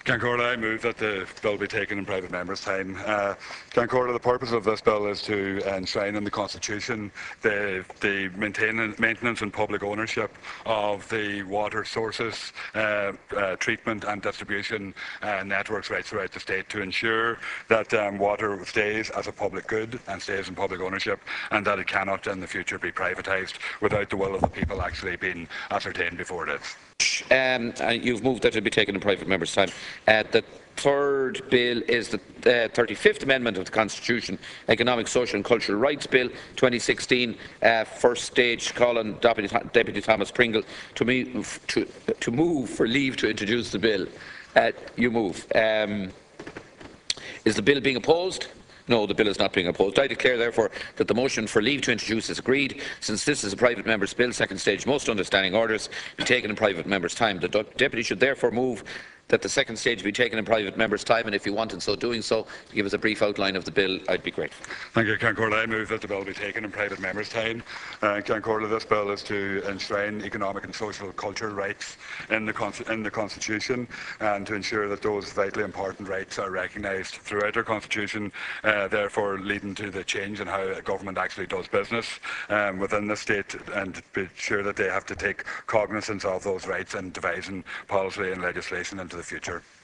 Concordia, I move that the bill be taken in private members' time. Concordia, the purpose of this bill is to enshrine in the Constitution the maintenance and public ownership of the water sources, treatment and distribution networks right throughout the state, to ensure that water stays as a public good and stays in public ownership, and that it cannot in the future be privatised without the will of the people actually being ascertained before it is. You've moved that it be taken in private members' time. The third bill is the 35th Amendment of the Constitution, Economic, Social and Cultural Rights Bill 2016. First stage, calling Deputy Thomas Pringle to move for leave to introduce the bill. You move. Is the bill being opposed? No, the bill is not being opposed. I declare, therefore, that the motion for leave to introduce is agreed. Since this is a private member's bill, second stage, most understanding orders be taken in private member's time. The Deputy should therefore move that the second stage be taken in private members' time, and if you want, in so doing so, to give us a brief outline of the bill, I'd be grateful. Thank you, Concordia. I move that the bill be taken in private members' time. Concordia, this bill is to enshrine economic and social cultural rights in the Constitution, and to ensure that those vitally important rights are recognised throughout our Constitution, therefore leading to the change in how a government actually does business within the state, and be sure that they have to take cognizance of those rights in devising policy and legislation into the future.